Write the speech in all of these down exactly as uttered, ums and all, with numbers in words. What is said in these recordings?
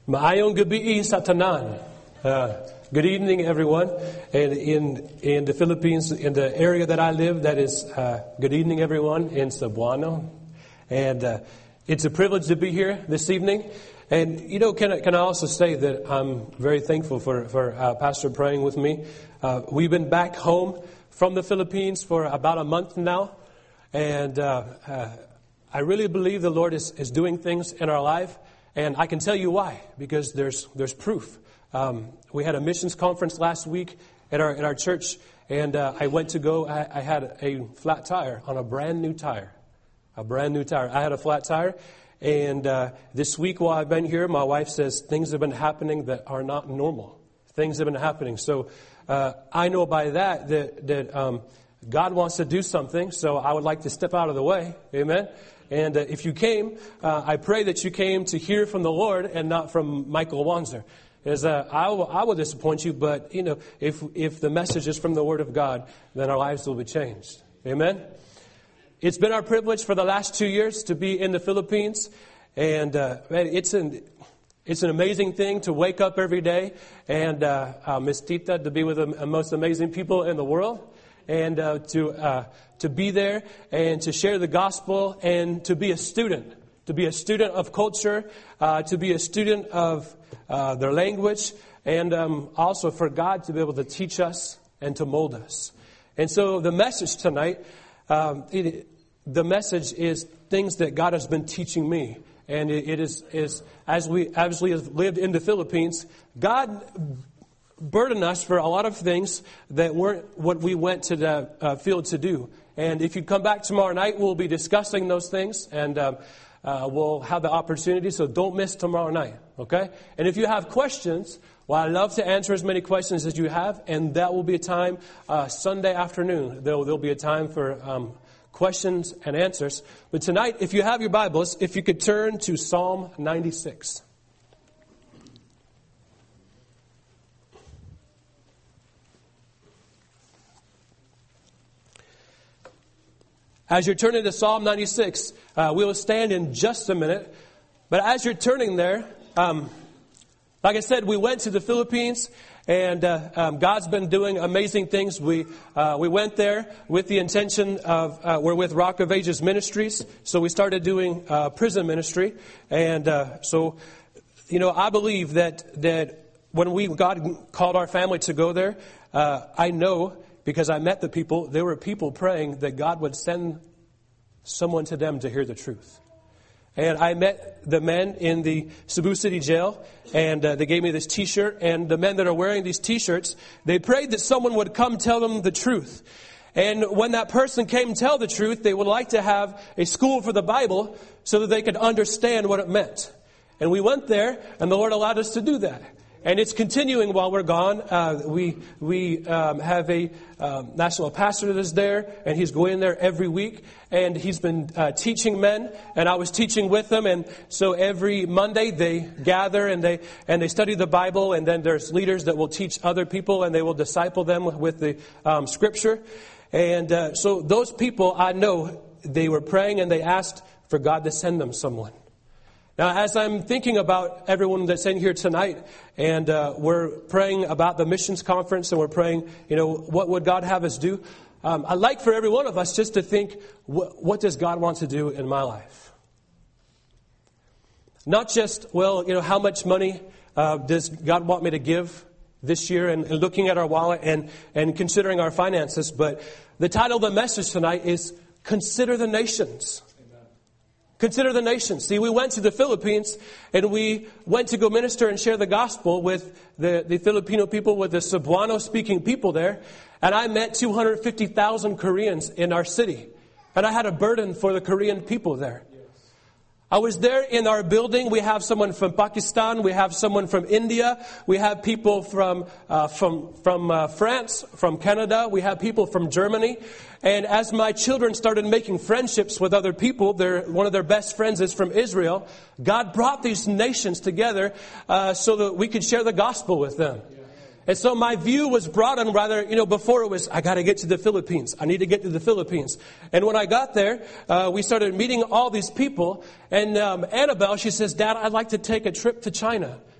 Maayong gabi sa tanan. Uh, good evening, everyone. And in in the Philippines, in the area that I live, that is uh, good evening, everyone, in Cebuano. And uh, it's a privilege to be here this evening. And, you know, can I, can I also say that I'm very thankful for, for uh, Pastor praying with me. Uh, we've been back home from the Philippines for about a month now. And uh, uh, I really believe the Lord is, is doing things in our life. And I can tell you why, because there's there's proof. Um, we had a missions conference last week at our at our church, and uh, I went to go. I, I had a flat tire on a brand new tire, a brand new tire. I had a flat tire, and uh, this week while I've been here, my wife says things have been happening that are not normal. Things have been happening, so uh, I know by that that that um, God wants to do something. So I would like to step out of the way. Amen. And uh, if you came, uh, I pray that you came to hear from the Lord and not from Michael Wanzer. As uh, I, will, I will disappoint you, but you know, if if the message is from the Word of God, then our lives will be changed. Amen. It's been our privilege for the last two years to be in the Philippines, and uh, man, it's an it's an amazing thing to wake up every day and uh, uh, Miss Tita to be with the most amazing people in the world. And uh, to uh, to be there and to share the gospel and to be a student, to be a student of culture, uh, to be a student of uh, their language, and um, also for God to be able to teach us and to mold us. And so the message tonight, um, it, the message is things that God has been teaching me. And it, it is, is as we as we have lived in the Philippines, God burden us for a lot of things that weren't what we went to the uh, field to do. And if you come back tomorrow night, we'll be discussing those things, and um, uh, we'll have the opportunity. So don't miss tomorrow night, okay? And if you have questions, well, I love to answer as many questions as you have, and that will be a time uh, Sunday afternoon. There'll, there'll be a time for um, questions and answers. But tonight, if you have your Bibles, if you could turn to Psalm ninety-six. As you're turning to Psalm ninety-six, uh, we will stand in just a minute. But as you're turning there, um, like I said, we went to the Philippines, and uh, um, God's been doing amazing things. We uh, we went there with the intention of, uh, we're with Rock of Ages Ministries, so we started doing uh, prison ministry. And uh, so, you know, I believe that, that when we God called our family to go there, uh, I know, because I met the people, there were people praying that God would send someone to them to hear the truth. And I met the men in the Cebu City Jail, and uh, they gave me this T-shirt. And the men that are wearing these T-shirts, they prayed that someone would come tell them the truth. And when that person came to tell the truth, they would like to have a school for the Bible so that they could understand what it meant. And we went there, and the Lord allowed us to do that. And it's continuing while we're gone. Uh, we we um, have a um, national pastor that is there, and he's going there every week. And he's been uh, teaching men, and I was teaching with them. And so every Monday they gather and they and they study the Bible. And then there's leaders that will teach other people, and they will disciple them with the um, Scripture. And uh, so those people, I know, they were praying and they asked for God to send them someone. Now, as I'm thinking about everyone that's in here tonight, and uh, we're praying about the missions conference, and we're praying, you know, what would God have us do? Um, I'd like for every one of us just to think, wh- what does God want to do in my life? Not just, well, you know, how much money uh, does God want me to give this year, and, and looking at our wallet and, and considering our finances, but the title of the message tonight is Consider the Nations. Consider the nations. See, we went to the Philippines, and we went to go minister and share the gospel with the, the Filipino people, with the Cebuano-speaking people there. And I met two hundred fifty thousand Koreans in our city. And I had a burden for the Korean people there. I was there in our building. We have someone from Pakistan. We have someone from India. We have people from uh, from from uh, France, from Canada. We have people from Germany. And as my children started making friendships with other people, their one of their best friends is from Israel. God brought these nations together uh, so that we could share the gospel with them. And so my view was broadened rather, you know, before it was, I got to get to the Philippines. I need to get to the Philippines. And when I got there, uh, we started meeting all these people. And um, Annabelle, she says, Dad, I'd like to take a trip to China.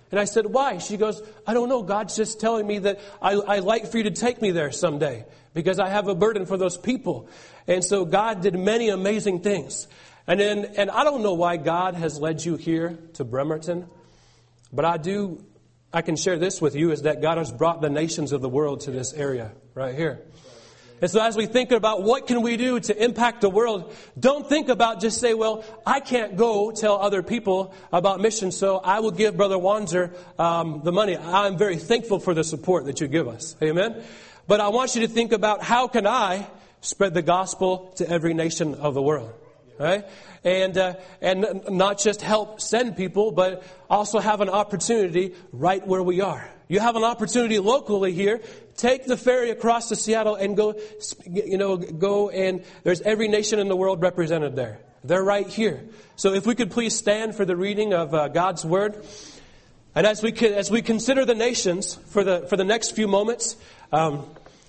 And I said, why? She goes, I don't know. God's just telling me that I, I like for you to take me there someday because I have a burden for those people. And so God did many amazing things. And then, and I don't know why God has led you here to Bremerton, but I do, I can share this with you, is that God has brought the nations of the world to this area right here. And so as we think about what can we do to impact the world, don't think about just say, well, I can't go tell other people about missions, so I will give Brother Wanzer um, the money. I'm very thankful for the support that you give us. Amen? But I want you to think about how can I spread the gospel to every nation of the world. Right? And uh, and not just help send people, but also have an opportunity right where we are. You have an opportunity locally here. Take the ferry across to Seattle and go, you know, go and there's every nation in the world represented there. They're right here. So if we could please stand for the reading of uh, God's Word. And as we can, as we consider the nations for the for the next few moments, um,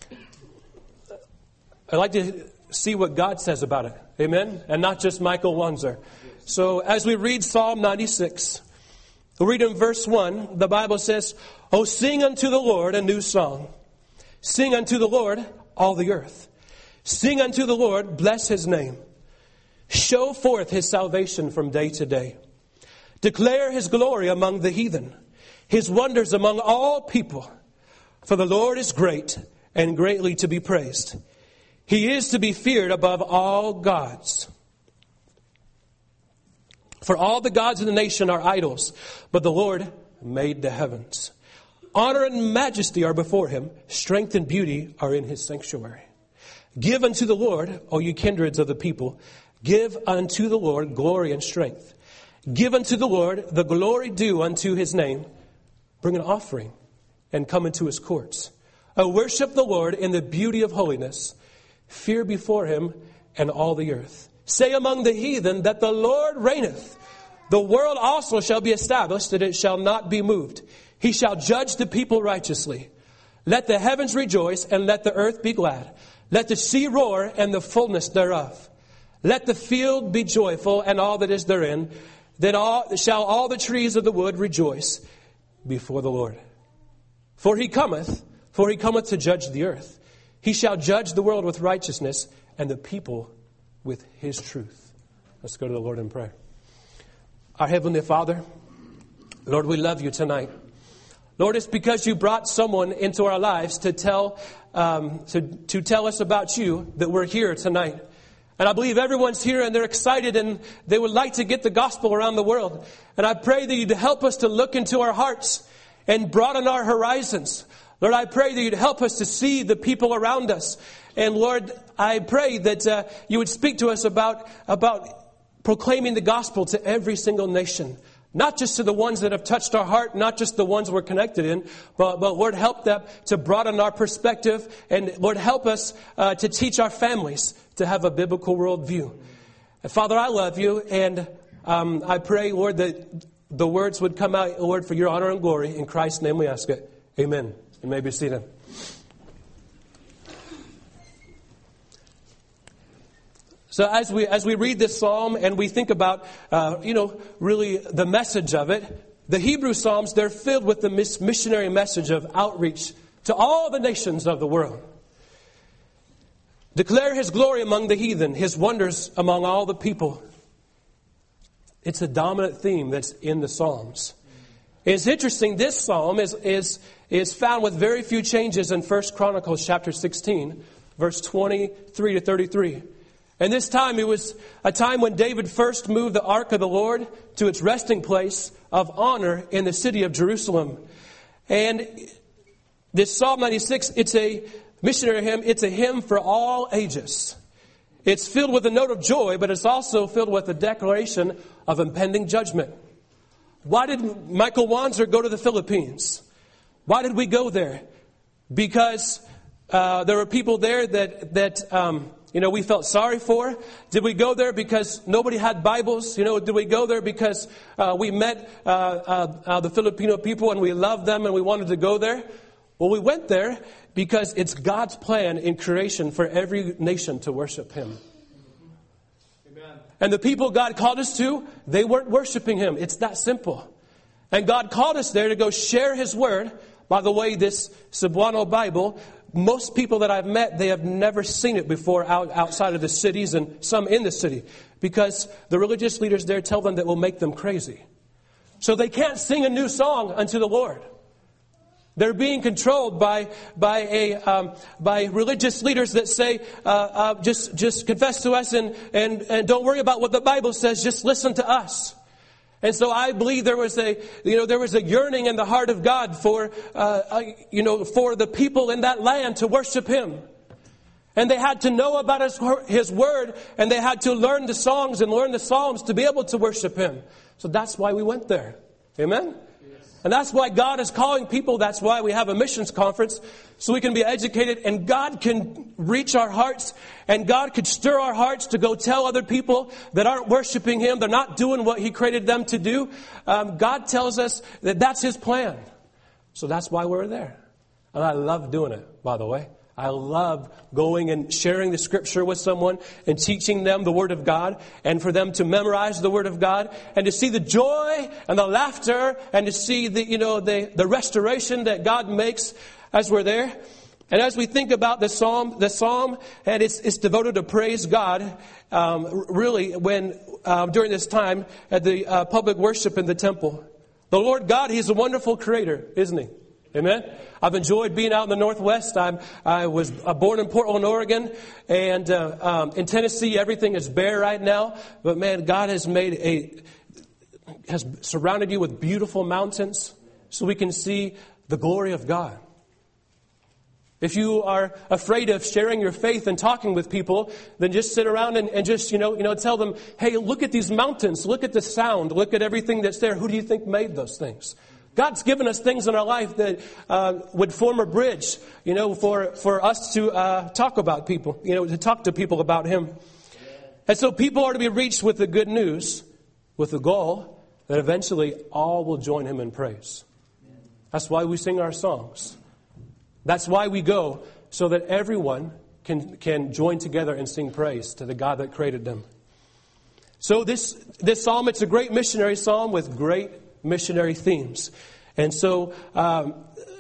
I'd like to see what God says about it. Amen? And not just Michael Wanzer. So as we read Psalm ninety-six, we'll read in verse one, the Bible says, "O sing unto the Lord a new song. Sing unto the Lord all the earth. Sing unto the Lord, bless His name. Show forth His salvation from day to day. Declare His glory among the heathen, His wonders among all people. For the Lord is great and greatly to be praised. He is to be feared above all gods. For all the gods of the nation are idols, but the Lord made the heavens. Honor and majesty are before Him. Strength and beauty are in His sanctuary. Give unto the Lord, O you kindreds of the people. Give unto the Lord glory and strength. Give unto the Lord the glory due unto His name. Bring an offering and come into His courts. O worship the Lord in the beauty of holiness. Fear before Him and all the earth. Say among the heathen that the Lord reigneth. The world also shall be established, that it shall not be moved. He shall judge the people righteously. Let the heavens rejoice, and let the earth be glad. Let the sea roar, and the fullness thereof. Let the field be joyful, and all that is therein. Then all, shall all the trees of the wood rejoice before the Lord. For He cometh, for He cometh to judge the earth. He shall judge the world with righteousness, and the people with His truth." Let's go to the Lord in prayer. Our Heavenly Father, Lord, we love You tonight. Lord, it's because You brought someone into our lives to tell um, to, to tell us about You that we're here tonight. And I believe everyone's here and they're excited and they would like to get the gospel around the world. And I pray that You'd help us to look into our hearts and broaden our horizons. Lord, I pray that You'd help us to see the people around us. And Lord, I pray that uh, You would speak to us about, about proclaiming the gospel to every single nation. Not just to the ones that have touched our heart, not just the ones we're connected in, but, but Lord, help them to broaden our perspective. And Lord, help us uh, to teach our families to have a biblical worldview. And Father, I love You, and um, I pray, Lord, that the words would come out, Lord, for Your honor and glory. In Christ's name we ask it. Amen. You may be seated. So as we as we read this psalm and we think about, uh, you know, really the message of it, the Hebrew Psalms, they're filled with the missionary message of outreach to all the nations of the world. Declare His glory among the heathen, His wonders among all the people. It's a dominant theme that's in the Psalms. It's interesting, this psalm is, is, is found with very few changes in First Chronicles chapter sixteen, verse twenty-three to thirty-three. And this time, it was a time when David first moved the ark of the Lord to its resting place of honor in the city of Jerusalem. And this Psalm ninety-six, it's a missionary hymn. It's a hymn for all ages. It's filled with a note of joy, but it's also filled with a declaration of impending judgment. Why did Michael Wanzer go to the Philippines? Why did we go there? Because uh, there were people there that that um, you know we felt sorry for. Did we go there because nobody had Bibles? You know, did we go there because uh, we met uh, uh, uh, the Filipino people and we loved them and we wanted to go there? Well, we went there because it's God's plan in creation for every nation to worship Him. And the people God called us to, they weren't worshiping Him. It's that simple. And God called us there to go share His Word. By the way, this Cebuano Bible, most people that I've met, they have never seen it before out, outside of the cities and some in the city. Because the religious leaders there tell them that will make them crazy. So they can't sing a new song unto the Lord. They're being controlled by by a um, by religious leaders that say, uh, uh, just just confess to us and, and and don't worry about what the Bible says. Just listen to us. And so I believe there was a you know there was a yearning in the heart of God for uh, uh, you know for the people in that land to worship Him. And they had to know about His, His Word, and they had to learn the songs and learn the Psalms to be able to worship Him. So that's why we went there. Amen? Yes. And that's why God is calling people. That's why we have a missions conference, so we can be educated, and God can reach our hearts, and God could stir our hearts to go tell other people that aren't worshiping Him, they're not doing what He created them to do. Um, God tells us that that's His plan. So that's why we're there. And I love doing it, by the way. I love going and sharing the Scripture with someone and teaching them the Word of God, and for them to memorize the Word of God and to see the joy and the laughter and to see the, you know, the, the restoration that God makes as we're there. And as we think about the Psalm, the Psalm, and it's, it's devoted to praise God, um, really when, um, during this time at the uh, public worship in the temple. The Lord God, He's a wonderful creator, isn't He? Amen. I've enjoyed being out in the Northwest. I'm, I was born in Portland, Oregon, and uh, um, in Tennessee, everything is bare right now. But man, God has made a has surrounded you with beautiful mountains, so we can see the glory of God. If you are afraid of sharing your faith and talking with people, then just sit around and, and just you know you know tell them, hey, look at these mountains, look at the sound, look at everything that's there. Who do you think made those things? God's given us things in our life that uh, would form a bridge, you know, for, for us to uh, talk about people, you know, to talk to people about Him. And so people are to be reached with the good news, with the goal that eventually all will join Him in praise. That's why we sing our songs. That's why we go, so that everyone can, can join together and sing praise to the God that created them. So this, this psalm, it's a great missionary psalm with great missionary themes. And so um,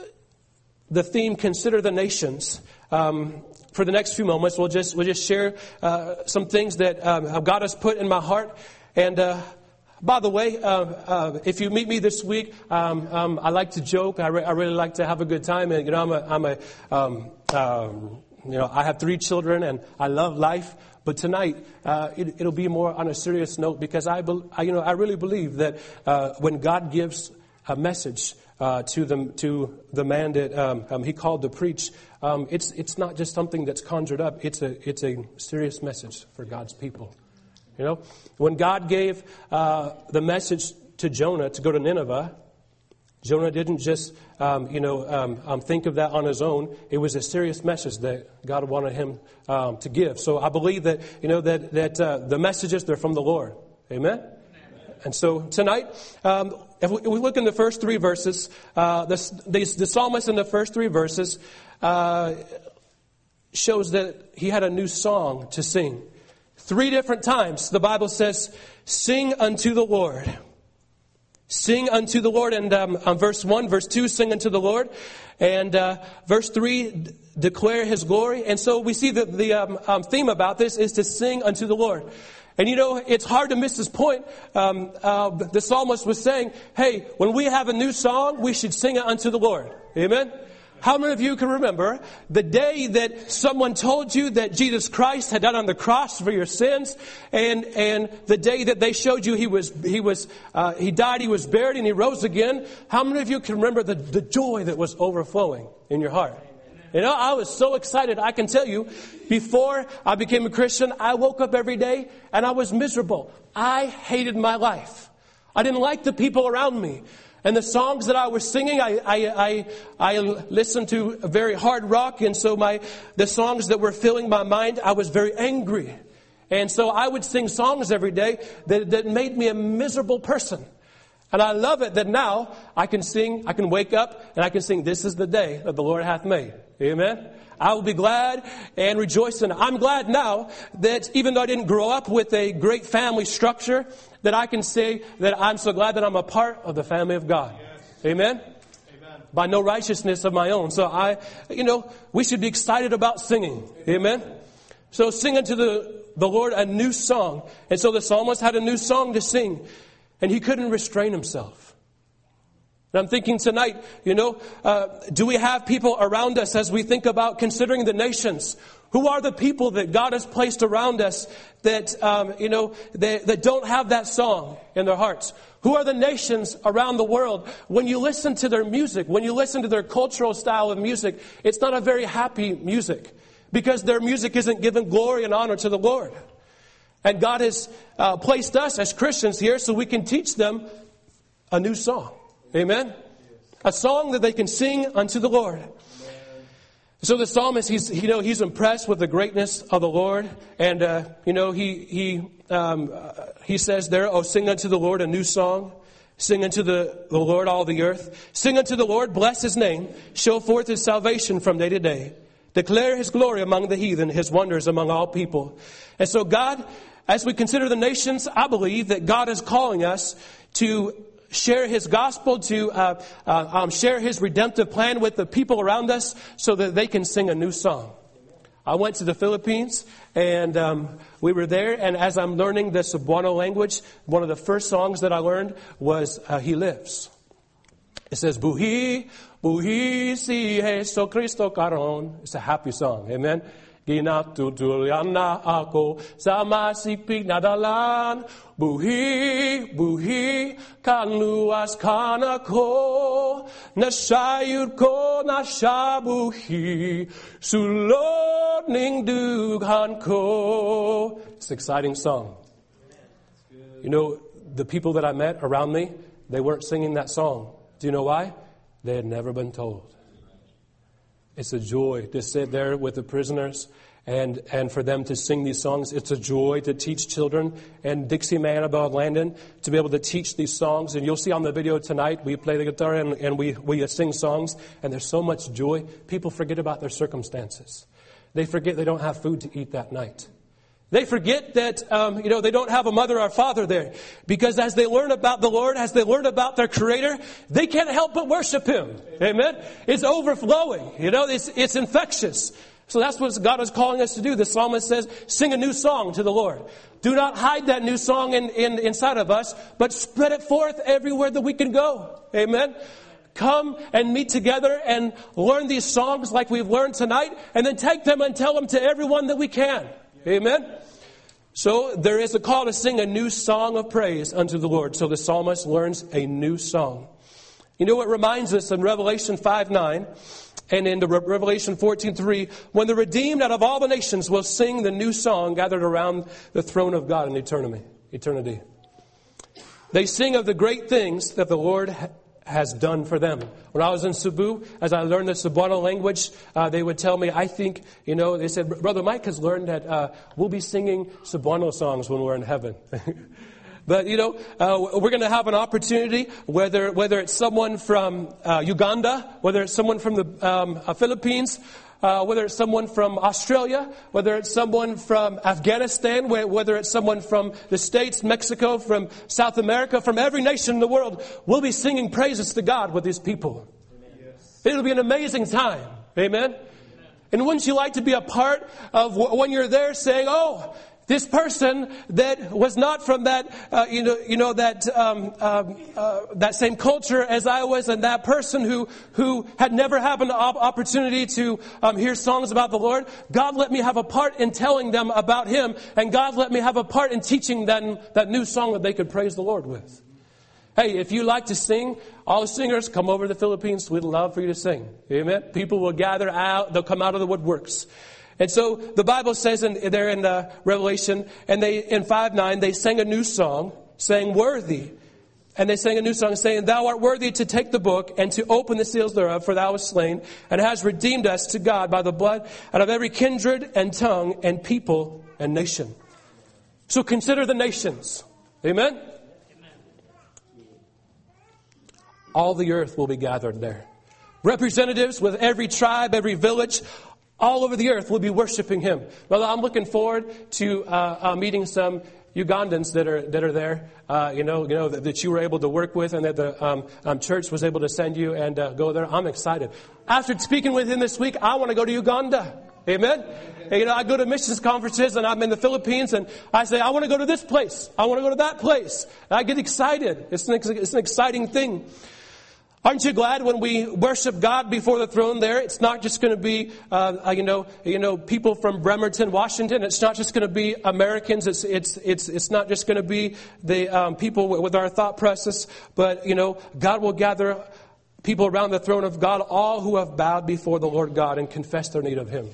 the theme, Consider the Nations. Um, for the next few moments, we'll just we'll just share uh, some things that um, God has put in my heart. And uh, by the way, uh, uh, if you meet me this week, um, um, I like to joke. I, re- I really like to have a good time. And you know, I'm a, I'm a um, um, you know, I have three children, and I love life. But tonight, uh, it, it'll be more on a serious note, because I, be, I you know, I really believe that uh, when God gives a message uh, to the to the man that um, um, He called to preach, um, it's it's not just something that's conjured up. It's a it's a serious message for God's people. You know, when God gave uh, the message to Jonah to go to Nineveh, Jonah didn't just, um, you know, um, um, think of that on his own. It was a serious message that God wanted him um, to give. So I believe that, you know, that that uh, the messages, they're from the Lord. Amen? Amen. And so tonight, um, if, we, if we look in the first three verses, uh, the, the, the psalmist in the first three verses uh, shows that he had a new song to sing. Three different times, the Bible says, sing unto the Lord. Sing unto the Lord. And um, on verse one, verse two, sing unto the Lord. And uh, verse three, d- declare His glory. And so we see that the um, um, theme about this is to sing unto the Lord. And you know, it's hard to miss this point. Um, uh, the psalmist was saying, hey, when we have a new song, we should sing it unto the Lord. Amen? How many of you can remember the day that someone told you that Jesus Christ had died on the cross for your sins, and and the day that they showed you he was he was uh, he died, He was buried, and He rose again? How many of you can remember the, the joy that was overflowing in your heart? You know, I was so excited. I can tell you, before I became a Christian, I woke up every day and I was miserable. I hated my life. I didn't like the people around me. And the songs that I was singing, I, I, I, I listened to very hard rock. And so my, the songs that were filling my mind, I was very angry. And so I would sing songs every day that, that made me a miserable person. And I love it that now I can sing, I can wake up and I can sing, this is the day that the Lord hath made. Amen. I will be glad and rejoice in it. I'm glad now that even though I didn't grow up with a great family structure, that I can say that I'm so glad that I'm a part of the family of God. Yes. Amen. Amen. By no righteousness of my own. So I, you know, we should be excited about singing. Amen. So sing unto the, the Lord a new song. And so the psalmist had a new song to sing. And he couldn't restrain himself. And I'm thinking tonight, you know, uh, do we have people around us as we think about considering the nations? Who are the people that God has placed around us that, um, you know, they, that don't have that song in their hearts? Who are the nations around the world? When you listen to their music, when you listen to their cultural style of music, it's not a very happy music because their music isn't giving glory and honor to the Lord. And God has uh, placed us as Christians here so we can teach them a new song. Amen? A song that they can sing unto the Lord. So the psalmist, he's, you know, he's impressed with the greatness of the Lord. And, uh, you know, he, he, um, uh, he says there, oh, sing unto the Lord a new song. Sing unto the, the Lord all the earth. Sing unto the Lord, bless his name. Show forth his salvation from day to day. Declare his glory among the heathen, his wonders among all people. And so God, as we consider the nations, I believe that God is calling us to share his gospel, to uh, uh, um, share his redemptive plan with the people around us so that they can sing a new song. I went to the Philippines and um, we were there, and as I'm learning the Cebuano language, one of the first songs that I learned was uh, He Lives. It says, Buhi, buhi si Jesu Cristo karon. It's a happy song. Amen. Ginatutulyan na ako sa masipig na dalan. Buhi, buhi, kanluwas ka na ko. Nasayod ko na siya buhi. Sulod ning dughan ko. It's an exciting song. You know, the people that I met around me, they weren't singing that song. Do you know why? They had never been told. It's a joy to sit there with the prisoners and, and for them to sing these songs. It's a joy to teach children. And Dixie and Annabelle Landon to be able to teach these songs. And you'll see on the video tonight, we play the guitar and, and we, we sing songs. And there's so much joy. People forget about their circumstances. They forget they don't have food to eat that night. They forget that, um, you know, they don't have a mother or father there. Because as they learn about the Lord, as they learn about their Creator, they can't help but worship Him. Amen? It's overflowing. You know, it's, it's infectious. So that's what God is calling us to do. The psalmist says, sing a new song to the Lord. Do not hide that new song in, in, inside of us, but spread it forth everywhere that we can go. Amen? Come and meet together and learn these songs like we've learned tonight, and then take them and tell them to everyone that we can. Amen? So there is a call to sing a new song of praise unto the Lord. So the psalmist learns a new song. You know what reminds us in Revelation five nine and in the Revelation fourteen three, when the redeemed out of all the nations will sing the new song gathered around the throne of God in eternity. Eternity. They sing of the great things that the Lord has done for them. When I was in Cebu, as I learned the Cebuano language, uh, they would tell me, I think, you know, they said, Brother Mike has learned that uh, we'll be singing Cebuano songs when we're in heaven. But, you know, uh, we're going to have an opportunity, whether whether it's someone from uh, Uganda, whether it's someone from the um, uh, Philippines, Uh, whether it's someone from Australia, whether it's someone from Afghanistan, whether it's someone from the States, Mexico, from South America, from every nation in the world, we'll be singing praises to God with these people. Yes. It'll be an amazing time. Amen? Amen. And wouldn't you like to be a part of when you're there saying, oh, this person that was not from that, uh, you know, you know that um, um, uh, that same culture as I was, and that person who who had never had an opportunity to um, hear songs about the Lord. God let me have a part in telling them about Him, and God let me have a part in teaching them that new song that they could praise the Lord with. Hey, if you like to sing, all the singers, come over to the Philippines. We'd love for you to sing. Amen. People will gather out; they'll come out of the woodworks. And so the Bible says in, there in uh, Revelation, and they in five nine, they sang a new song, saying, worthy. And they sang a new song, saying, Thou art worthy to take the book and to open the seals thereof, for Thou wast slain, and hast redeemed us to God by the blood out of every kindred and tongue and people and nation. So consider the nations. Amen? all the earth will be gathered there. Representatives with every tribe, every village, all over the earth will be worshiping Him. Well, I'm looking forward to uh, uh, meeting some Ugandans that are that are there, uh, you know, you know that, that you were able to work with, and that the um, um, church was able to send you and uh, go there. I'm excited. After speaking with him this week, I want to go to Uganda. Amen. And, you know, I go to missions conferences, and I'm in the Philippines, and I say, I want to go to this place. I want to go to that place. And I get excited. It's an, it's an exciting thing. Aren't you glad when we worship God before the throne there? It's not just going to be, uh, you know, you know, people from Bremerton, Washington. It's not just going to be Americans. It's it's it's it's not just going to be the um, people with our thought process. But you know, God will gather people around the throne of God, all who have bowed before the Lord God and confessed their need of Him.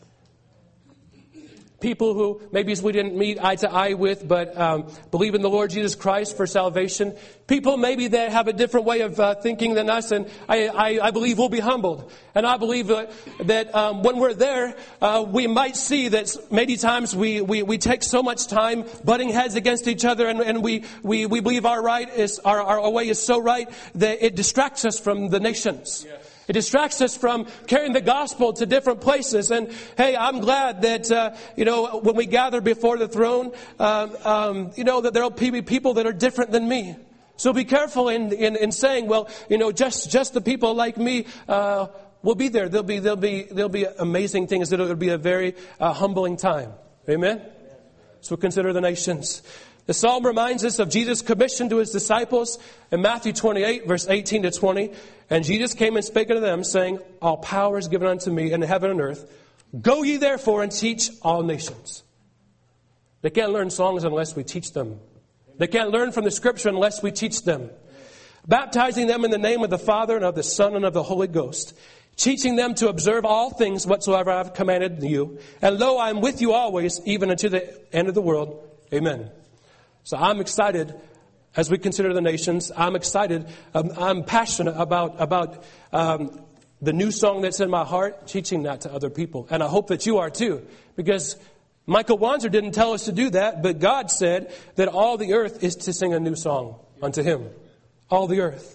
People who maybe we didn't meet eye to eye with, but um, believe in the Lord Jesus Christ for salvation. People maybe that have a different way of uh, thinking than us, and I, I, I believe we'll be humbled. And I believe that, that um, when we're there, uh, we might see that many times we, we, we take so much time butting heads against each other, and, and we, we, we believe our right is our, our way is so right that it distracts us from the nations. Yes. It distracts us from carrying the gospel to different places. And hey, I'm glad that, uh, you know, when we gather before the throne, um, um, you know, that there will be people that are different than me. So be careful in, in, in saying, well, you know, just, just the people like me, uh, will be there. There'll be, there'll be, there'll be amazing things. It'll be a very uh, humbling time. Amen? So consider the nations. The psalm reminds us of Jesus' commission to His disciples in Matthew twenty-eight, verse eighteen to twenty. And Jesus came and spake unto them, saying, all power is given unto me in heaven and earth. Go ye therefore and teach all nations. They can't learn songs unless we teach them. They can't learn from the Scripture unless we teach them. Baptizing them in the name of the Father and of the Son and of the Holy Ghost. Teaching them to observe all things whatsoever I have commanded you. And lo, I am with you always, even unto the end of the world. Amen. So I'm excited as we consider the nations. I'm excited. Um, I'm passionate about about um, the new song that's in my heart, teaching that to other people. And I hope that you are too. Because Michael Wanzer didn't tell us to do that, but God said that all the earth is to sing a new song unto Him. All the earth.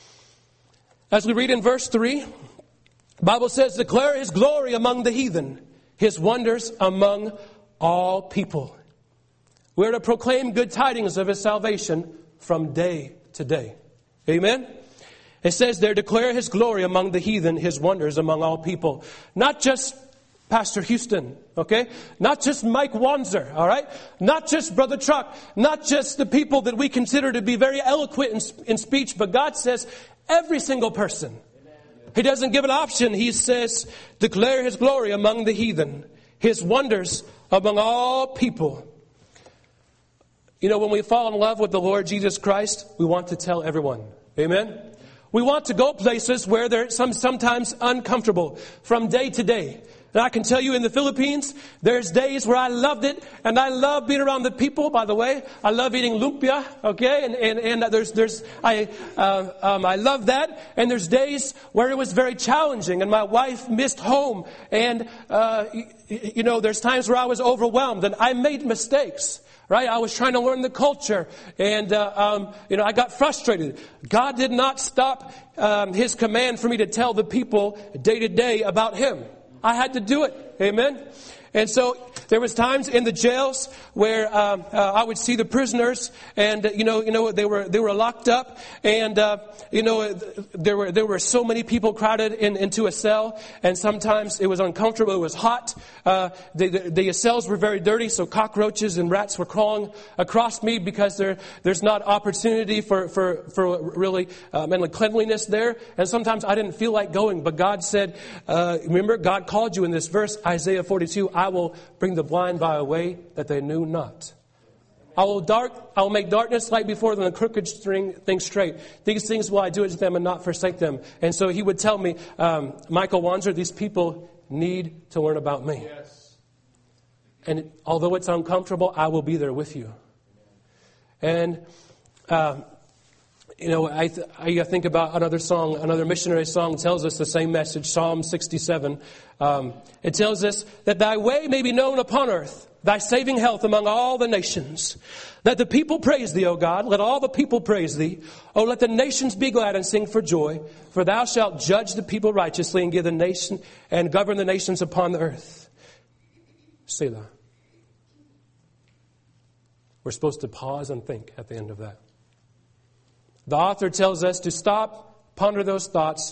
As we read in verse three, the Bible says, declare His glory among the heathen, His wonders among all people. We're to proclaim good tidings of His salvation from day to day. Amen? It says there, declare His glory among the heathen, His wonders among all people. Not just Pastor Houston, okay? Not just Mike Wanzer, all right? Not just Brother Truck. Not just the people that we consider to be very eloquent in, in speech, but God says every single person. He doesn't give an option. He says, declare His glory among the heathen, His wonders among all people. You know, when we fall in love with the Lord Jesus Christ, we want to tell everyone. Amen? We want to go places where they're some, sometimes uncomfortable from day to day. And I can tell you in the Philippines, there's days where I loved it, and I love being around the people, by the way. I love eating lumpia, okay? And, and, and there's, there's, I, uh, um, I love that. And there's days where it was very challenging, and my wife missed home. And, uh, you, you know, there's times where I was overwhelmed, and I made mistakes. Right? I was trying to learn the culture, and, uh, um, you know, I got frustrated. God did not stop um, His command for me to tell the people day to day about Him. I had to do it. Amen? And so there was times in the jails where um, uh, I would see the prisoners, and uh, you know, you know, they were they were locked up, and uh, you know, there were there were so many people crowded in, into a cell, and sometimes it was uncomfortable. It was hot. Uh, the, the, the cells were very dirty, so cockroaches and rats were crawling across me because there there's not opportunity for for for really uh, mental cleanliness there. And sometimes I didn't feel like going, but God said, uh, remember, God called you in this verse, Isaiah forty-two. I will bring the blind by a way that they knew not. I will dark. I will make darkness light before them, and crooked string things straight. These things will I do to them and not forsake them. And so He would tell me, um, Michael Wanzer, these people need to learn about me. Yes. And although it's uncomfortable, I will be there with you. And uh, you know, I, th- I think about another song, another missionary song tells us the same message, Psalm sixty-seven. Um, it tells us that thy way may be known upon earth, thy saving health among all the nations. Let the people praise thee, O God. Let all the people praise thee. O let the nations be glad and sing for joy. For thou shalt judge the people righteously and give the nation and govern the nations upon the earth. Selah. We're supposed to pause and think at the end of that. The author tells us to stop, ponder those thoughts,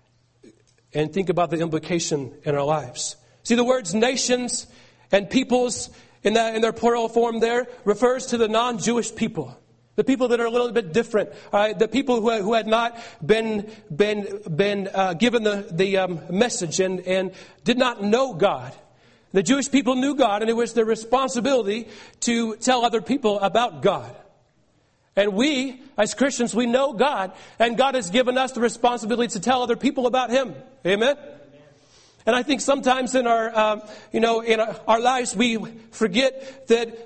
and think about the implication in our lives. See, the words nations and peoples in that in their plural form there refers to the non-Jewish people, the people that are a little bit different, uh, the people who, who had not been been been uh, given the the um, message and and did not know God. The Jewish people knew God, and it was their responsibility to tell other people about God. And we, as Christians, we know God, and God has given us the responsibility to tell other people about Him. Amen? And I think sometimes in our, um, you know, in our, our lives, we forget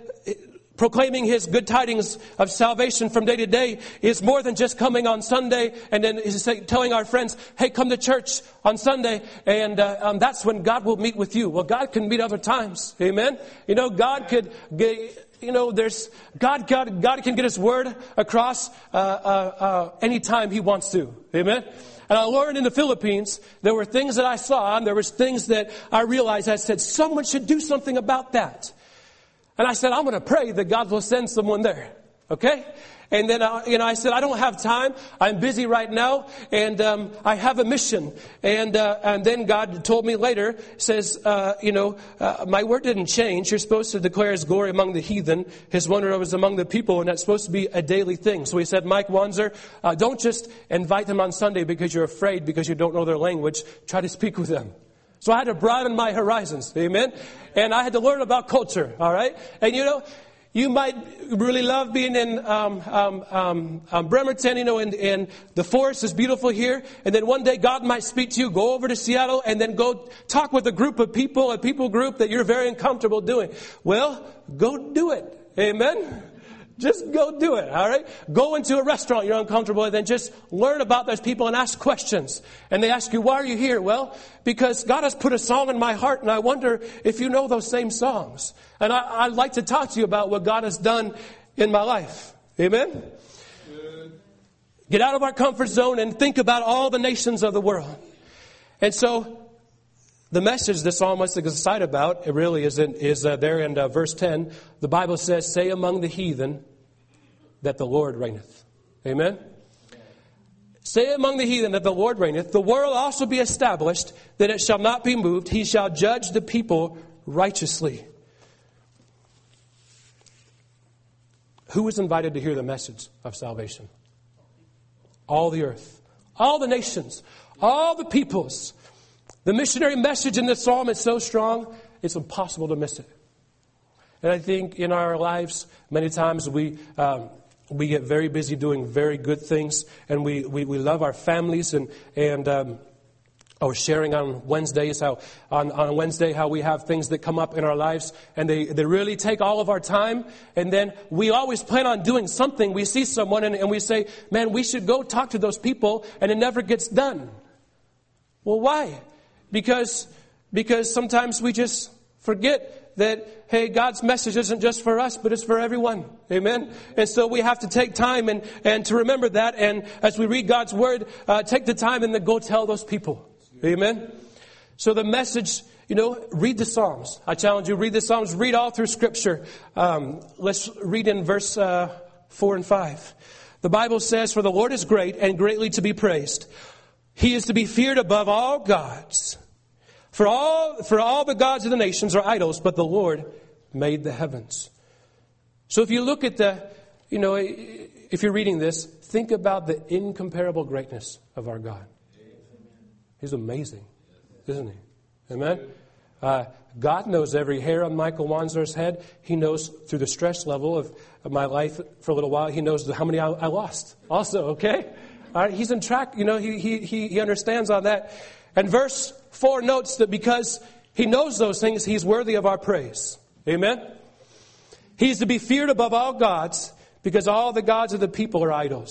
that proclaiming His good tidings of salvation from day to day is more than just coming on Sunday and then telling our friends, hey, come to church on Sunday, and uh, um, that's when God will meet with you. Well, God can meet other times. Amen? You know, God could... Get, You know, there's God. God, God can get His word across uh, uh, uh, anytime He wants to. Amen. And I learned in the Philippines there were things that I saw, and there was things that I realized. I said, someone should do something about that. And I said, I'm going to pray that God will send someone there. Okay. And then, uh, you know, I said, I don't have time. I'm busy right now, and um, I have a mission. And uh, and then God told me later, says, uh, you know, uh, my word didn't change. You're supposed to declare His glory among the heathen, His wonder was among the people, and that's supposed to be a daily thing. So He said, Mike Wanzer, uh, don't just invite them on Sunday because you're afraid, because you don't know their language. Try to speak with them. So I had to broaden my horizons, amen? And I had to learn about culture, all right? And you know, you might really love being in um, um, um, um, Bremerton, you know, and, and the forest is beautiful here. And then one day God might speak to you, go over to Seattle, and then go talk with a group of people, a people group that you're very uncomfortable doing. Well, go do it. Amen? Just go do it, all right? Go into a restaurant you're uncomfortable with and just learn about those people and ask questions. And they ask you, why are you here? Well, because God has put a song in my heart, and I wonder if you know those same songs. And I, I'd like to talk to you about what God has done in my life. Amen? Good. Get out of our comfort zone and think about all the nations of the world. And so the message the psalmist is excited about, it really is, in, is uh, there in uh, verse ten. The Bible says, say among the heathen that the Lord reigneth. Amen? Say among the heathen that the Lord reigneth. The world also be established, that it shall not be moved. He shall judge the people righteously. Who is invited to hear the message of salvation? All the earth. All the nations. All the peoples. The missionary message in this psalm is so strong, it's impossible to miss it. And I think in our lives, many times we um, we get very busy doing very good things, and we, we, we love our families, and and um, I was sharing on Wednesdays how on, on Wednesday how we have things that come up in our lives, and they, they really take all of our time, and then we always plan on doing something. We see someone and, and we say, man, we should go talk to those people, and it never gets done. Well, why? Because because sometimes we just forget that, hey, God's message isn't just for us, but it's for everyone. Amen? And so we have to take time and, and to remember that. And as we read God's Word, uh, take the time and then go tell those people. Amen? So the message, you know, read the Psalms. I challenge you, read the Psalms. Read all through Scripture. Um, let's read in verse uh, four and five. The Bible says, for the Lord is great and greatly to be praised. He is to be feared above all gods. For all, for all the gods of the nations are idols, but the Lord made the heavens. So if you look at the, you know, if you're reading this, think about the incomparable greatness of our God. He's amazing, isn't he? Amen? Uh, God knows every hair on Michael Wanzer's head. He knows through the stress level of, of my life for a little while. He knows how many I, I lost also, okay? All right, he's in track, you know, he, he, he, he understands on that. And verse four notes that because he knows those things, he's worthy of our praise. Amen? He's to be feared above all gods because all the gods of the people are idols.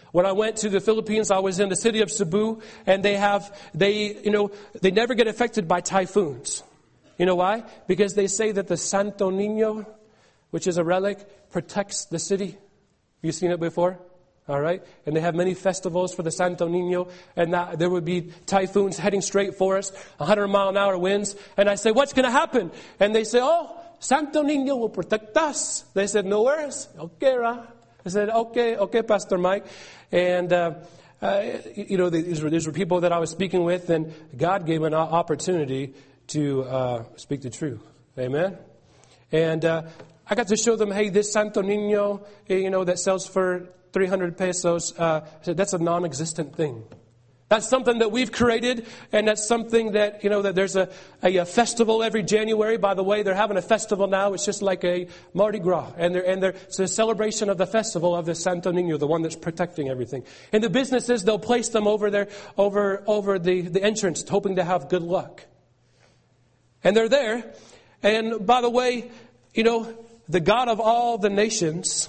When I went to the Philippines, I was in the city of Cebu, and they have, they, you know, they never get affected by typhoons. You know why? Because they say that the Santo Niño, which is a relic, protects the city. You seen it before? All right? And they have many festivals for the Santo Niño, and that, there would be typhoons heading straight for us, one hundred mile an hour winds. And I say, what's going to happen? And they say, oh, Santo Niño will protect us. They said, no worries. Okay, Ra. I said, okay, okay, Pastor Mike. And, uh, uh, you know, these were, these were people that I was speaking with, and God gave an opportunity to uh, speak the truth. Amen? And uh, I got to show them, hey, this Santo Niño, you know, that sells for three hundred pesos, uh, I said, that's a non-existent thing. That's something that we've created, and that's something that, you know, that there's a, a, a festival every January. By the way, they're having a festival now. It's just like a Mardi Gras. And, they're, and they're, it's a celebration of the festival of the Santo Niño, the one that's protecting everything. And the businesses, they'll place them over there, over, over the, the entrance, hoping to have good luck. And they're there. And by the way, you know, the God of all the nations,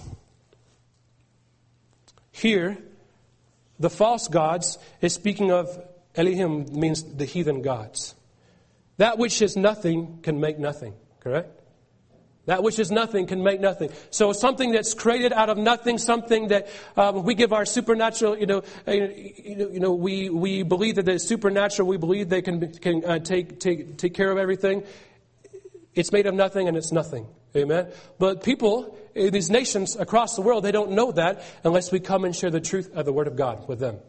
here, the false gods is speaking of Elohim, means the heathen gods. That which is nothing can make nothing, correct? That which is nothing can make nothing. So something that's created out of nothing, something that um, we give our supernatural, you know, uh, you know, you know, we we believe that it's supernatural. We believe they can can uh, take take take care of everything. It's made of nothing, and it's nothing. Amen. But people in these nations across the world, they don't know that unless we come and share the truth of the Word of God with them.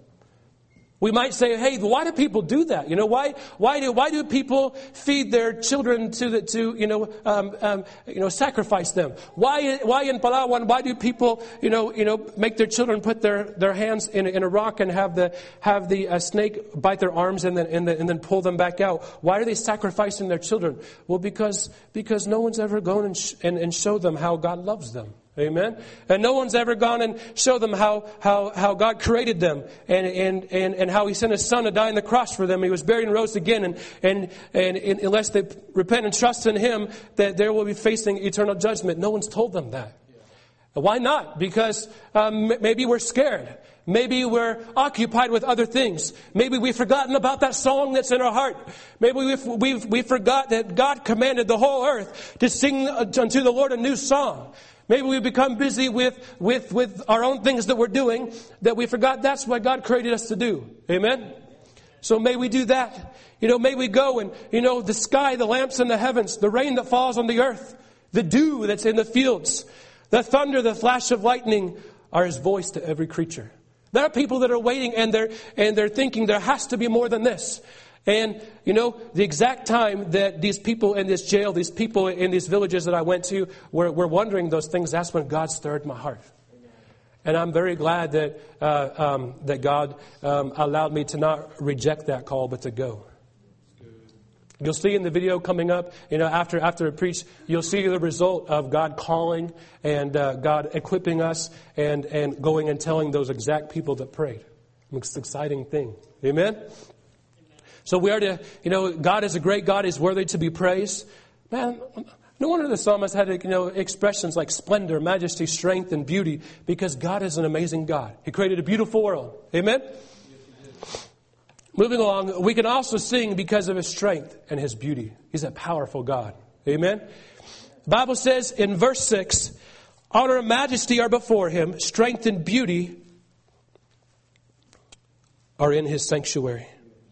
We might say, hey, why do people do that? You know, why why do why do people feed their children to the to you know um, um, you know sacrifice them? Why why in Palawan? Why do people you know you know make their children put their, their hands in, in a rock and have the have the uh, snake bite their arms and then and then and then pull them back out? Why are they sacrificing their children? Well, because because no one's ever gone and sh- and, and showed them how God loves them. Amen. And no one's ever gone and showed them how, how, how God created them and, and, and, and how He sent His Son to die on the cross for them. He was buried and rose again. And, and, and, and unless they repent and trust in Him, that they will be facing eternal judgment. No one's told them that. Yeah. Why not? Because um, maybe we're scared. Maybe we're occupied with other things. Maybe we've forgotten about that song that's in our heart. Maybe we've, we've, we forgot that God commanded the whole earth to sing unto the Lord a new song. Maybe we become busy with, with, with our own things that we're doing, that we forgot that's what God created us to do. Amen? So may we do that. You know, may we go and, you know, the sky, the lamps in the heavens, the rain that falls on the earth, the dew that's in the fields, the thunder, the flash of lightning are His voice to every creature. There are people that are waiting and they're, and they're thinking there has to be more than this. And, you know, the exact time that these people in this jail, these people in these villages that I went to were, were wondering those things, that's when God stirred my heart. And I'm very glad that uh, um, that God um, allowed me to not reject that call, but to go. You'll see in the video coming up, you know, after after I preach, you'll see the result of God calling and uh, God equipping us and, and going and telling those exact people that prayed. It's an exciting thing. Amen? So we are to, you know, God is a great God. He's worthy to be praised. Man, no wonder the psalmist had, you know, expressions like splendor, majesty, strength, and beauty, because God is an amazing God. He created a beautiful world. Amen? Yes, moving along, we can also sing because of His strength and His beauty. He's a powerful God. Amen? The Bible says in verse six, honor and majesty are before Him. Strength and beauty are in His sanctuary.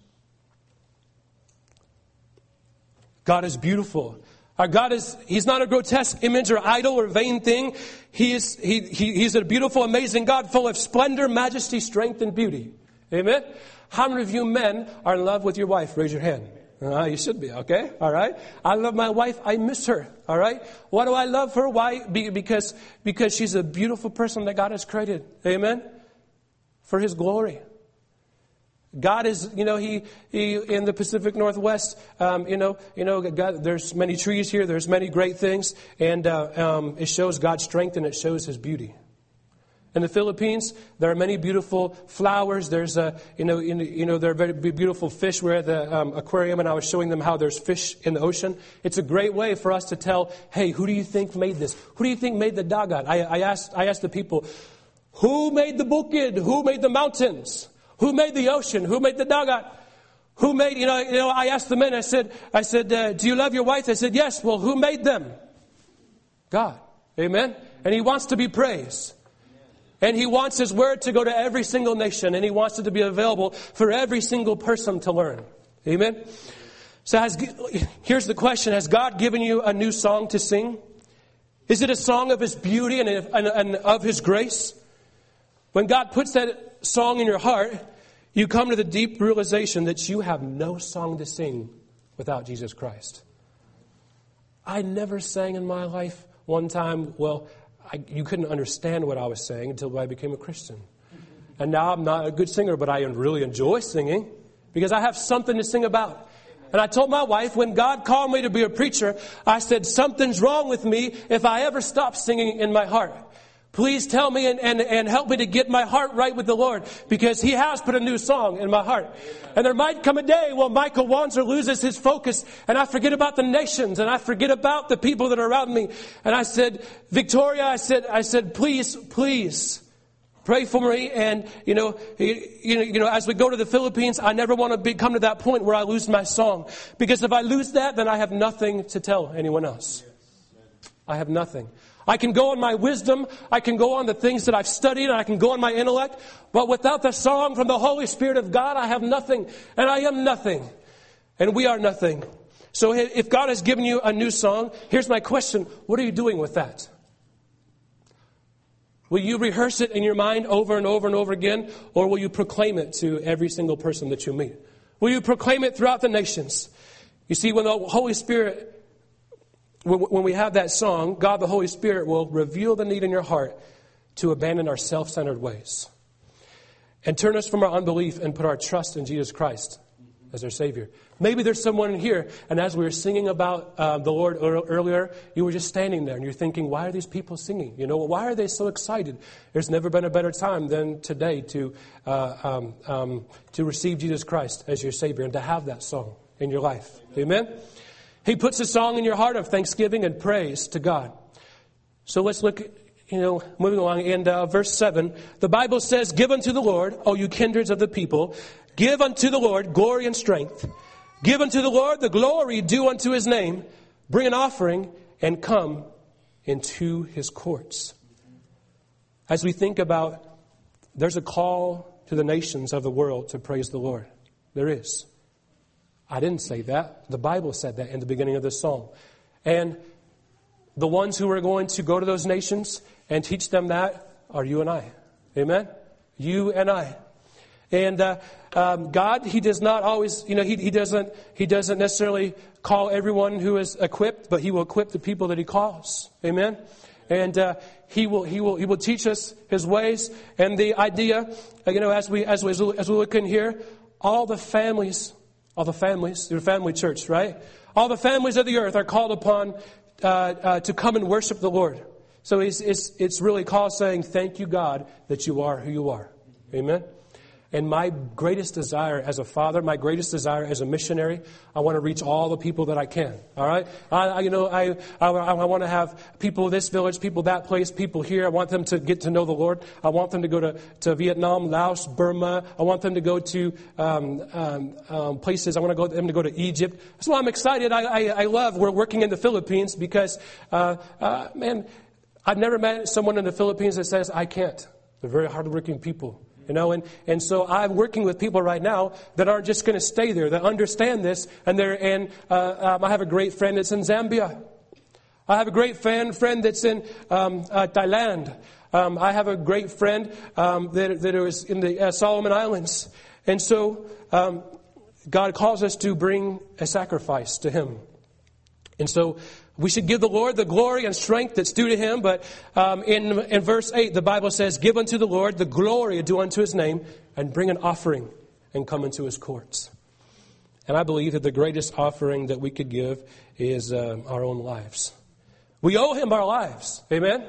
God is beautiful. Our God is, He's not a grotesque image or idol or vain thing. He is, he, he, He's a beautiful, amazing God full of splendor, majesty, strength, and beauty. Amen? How many of you men are in love with your wife? Raise your hand. Uh, you should be, okay? All right? I love my wife. I miss her. All right? Why do I love her? Why? Be, because, because she's a beautiful person that God has created. Amen? For His glory. God is, you know, he, he in the Pacific Northwest, um, you know, you know, God, there's many trees here. There's many great things. And uh, um, it shows God's strength and it shows His beauty. In the Philippines, there are many beautiful flowers. There's, a, you know, in, you know, there are very beautiful fish. We're at the um, aquarium and I was showing them how there's fish in the ocean. It's a great way for us to tell, hey, who do you think made this? Who do you think made the dagat? I, I asked, I asked the people, Who made the bukid? Who made the mountains? Who made the ocean? Who made the dagat? Who made, you know, you know, I asked the men, I said, I said, uh, do you love your wife? They said, yes. Well, who made them? God. Amen? And He wants to be praised. And He wants His word to go to every single nation. And He wants it to be available for every single person to learn. Amen? So has, here's the question. Has God given you a new song to sing? Is it a song of His beauty and, and, and of His grace? When God puts that song in your heart, you come to the deep realization that you have no song to sing without Jesus Christ. I never sang in my life one time. Well, I, you couldn't understand what I was saying until I became a Christian. And now I'm not a good singer, but I really enjoy singing because I have something to sing about. And I told my wife, when God called me to be a preacher, I said, something's wrong with me if I ever stop singing in my heart. Please tell me and, and, and help me to get my heart right with the Lord, because He has put a new song in my heart. And there might come a day when Michael Wanzer loses his focus and I forget about the nations and I forget about the people that are around me. And I said, Victoria, I said, I said, please, please pray for me. And, you know, you know, you know, as we go to the Philippines, I never want to be, come to that point where I lose my song. Because if I lose that, then I have nothing to tell anyone else. I have nothing. I can go on my wisdom, I can go on the things that I've studied, and I can go on my intellect, but without the song from the Holy Spirit of God, I have nothing, and I am nothing, and we are nothing. So if God has given you a new song, here's my question, what are you doing with that? Will you rehearse it in your mind over and over and over again, or will you proclaim it to every single person that you meet? Will you proclaim it throughout the nations? You see, when the Holy Spirit When we have that song, God the Holy Spirit will reveal the need in your heart to abandon our self-centered ways and turn us from our unbelief and put our trust in Jesus Christ as our Savior. Maybe there's someone in here, and as we were singing about uh, the Lord earlier, you were just standing there and you're thinking, why are these people singing? You know, why are they so excited? There's never been a better time than today to uh, um, um, to receive Jesus Christ as your Savior and to have that song in your life. Amen? He puts a song in your heart of thanksgiving and praise to God. So let's look, you know, moving along in uh, verse seven. The Bible says, give unto the Lord, O you kindreds of the people. Give unto the Lord glory and strength. Give unto the Lord the glory due unto His name. Bring an offering and come into His courts. As we think about, there's a call to the nations of the world to praise the Lord. There is. I didn't say that. The Bible said that in the beginning of this song. And the ones who are going to go to those nations and teach them that are you and I. Amen? You and I. And uh, um, God, He does not always, you know, He, he doesn't He doesn't necessarily call everyone who is equipped, but He will equip the people that He calls. Amen? And uh, He will He will He will teach us His ways. And the idea, you know, as we as we as we look in here, all the families. All the families, your family church, right? All the families of the earth are called upon uh, uh, to come and worship the Lord. So it's, it's, it's really called saying, thank you, God, that you are who you are. Amen? And my greatest desire as a father, my greatest desire as a missionary, I want to reach all the people that I can. All right? I, I you know, I, I, I want to have people this village, people that place, people here. I want them to get to know the Lord. I want them to go to, to Vietnam, Laos, Burma. I want them to go to um, um, um, places. I want to go them to go to Egypt. That's why I'm excited. I, I, I love we're working in the Philippines because, uh, uh, man, I've never met someone in the Philippines that says, I can't. They're very hardworking people. You know, and, and so I'm working with people right now that aren't just going to stay there, that understand this. And they're, and uh, um, I have a great friend that's in Zambia. I have a great friend, friend that's in um, uh, Thailand. Um, I have a great friend um, that, that is in the uh, Solomon Islands. And so um, God calls us to bring a sacrifice to Him. And so we should give the Lord the glory and strength that's due to Him. But um, in, in verse eight, the Bible says, give unto the Lord the glory due unto His name, and bring an offering and come into His courts. And I believe that the greatest offering that we could give is uh, our own lives. We owe Him our lives. Amen?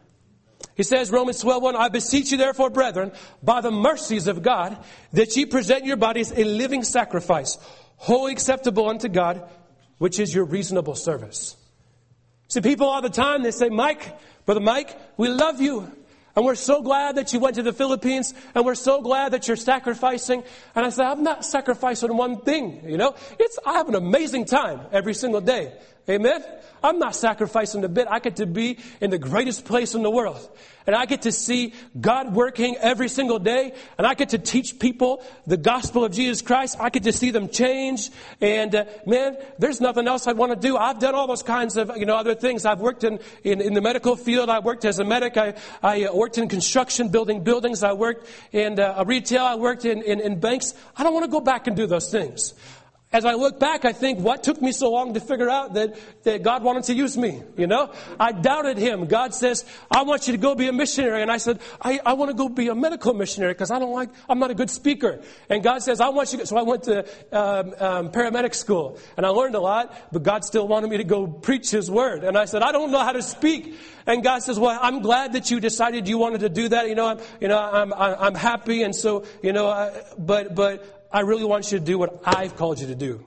He says, Romans twelve one, I beseech you therefore, brethren, by the mercies of God, that ye present your bodies a living sacrifice, wholly acceptable unto God, which is your reasonable service. See, people all the time, they say, Mike, Brother Mike, we love you. And we're so glad that you went to the Philippines, and we're so glad that you're sacrificing. And I said, I'm not sacrificing one thing, you know. It's I have an amazing time every single day. Amen? I'm not sacrificing a bit. I get to be in the greatest place in the world. And I get to see God working every single day. And I get to teach people the gospel of Jesus Christ. I get to see them change. And uh, man, there's nothing else I want to do. I've done all those kinds of, you know, other things. I've worked in, in, in the medical field. I worked as a medic. I, I uh, worked in construction, building buildings. I worked in uh, retail. I worked in, in, in banks. I don't want to go back and do those things. As I look back, I think, what took me so long to figure out that, that God wanted to use me? You know, I doubted Him. God says, I want you to go be a missionary. And I said, I, I want to go be a medical missionary because I don't like, I'm not a good speaker. And God says, I want you to, so I went to um, um, paramedic school and I learned a lot, but God still wanted me to go preach His word. And I said, I don't know how to speak. And God says, well, I'm glad that you decided you wanted to do that. You know, I'm, you know, I'm, I'm happy. And so, you know, I, but, but, I really want you to do what I've called you to do.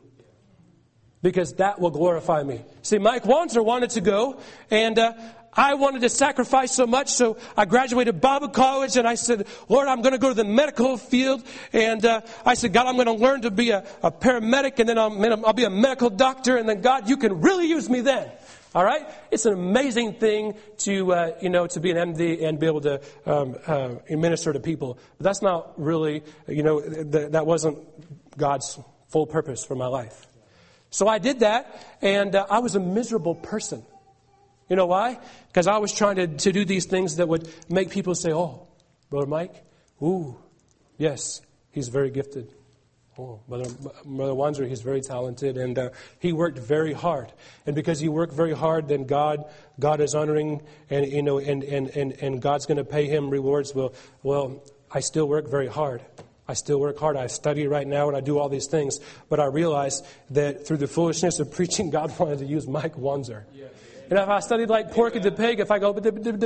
Because that will glorify me. See, Mike Wanzer wanted to go. And uh, I wanted to sacrifice so much. So I graduated Bible college. And I said, Lord, I'm going to go to the medical field. And uh, I said, God, I'm going to learn to be a, a paramedic. And then I'll, I'll be a medical doctor. And then, God, you can really use me then. All right? It's an amazing thing to, uh, you know, to be an M D and be able to um, uh, minister to people. But that's not really, you know, th- that wasn't God's full purpose for my life. So I did that, and uh, I was a miserable person. You know why? Because I was trying to, to do these things that would make people say, oh, Brother Mike, ooh, yes, he's very gifted. Oh, Brother, Brother Wanzer, he's very talented, and uh, he worked very hard. And because he worked very hard, then God, God is honoring, and you know, and and and, and God's going to pay him rewards. Well, well, I still work very hard. I still work hard. I study right now, and I do all these things. But I realize that through the foolishness of preaching, God wanted to use Mike Wanzer. Yeah. And if I studied like pork at the pig, if I go,